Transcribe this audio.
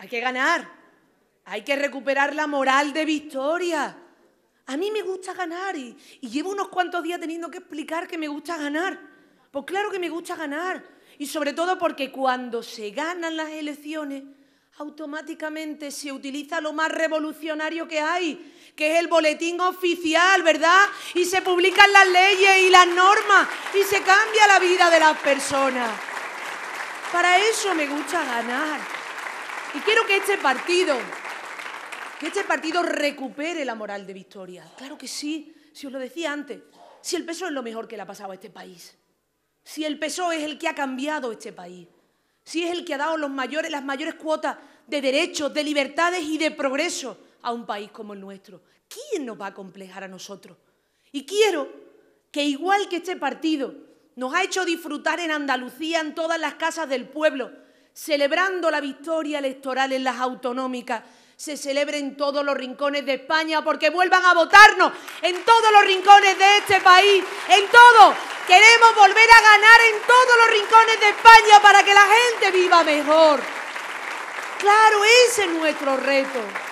hay que ganar, hay que recuperar la moral de victoria. A mí me gusta ganar y llevo unos cuantos días teniendo que explicar que me gusta ganar. Pues claro que me gusta ganar. Y sobre todo porque cuando se ganan las elecciones, automáticamente se utiliza lo más revolucionario que hay, que es el boletín oficial, ¿verdad? Y se publican las leyes y las normas y se cambia la vida de las personas. Para eso me gusta ganar. Y quiero que este partido recupere la moral de victoria. Claro que sí, si os lo decía antes, si el PSOE es lo mejor que le ha pasado a este país, si el PSOE es el que ha cambiado este país, si es el que ha dado las mayores cuotas de derechos, de libertades y de progreso a un país como el nuestro, ¿quién nos va a acomplejar a nosotros? Y quiero que, igual que este partido nos ha hecho disfrutar en Andalucía, en todas las casas del pueblo, celebrando la victoria electoral en las autonómicas, se celebre en todos los rincones de España, porque vuelvan a votarnos en todos los rincones de este país, en todo. Queremos volver a ganar en todos los rincones de España para que la gente viva mejor. Claro, ese es nuestro reto.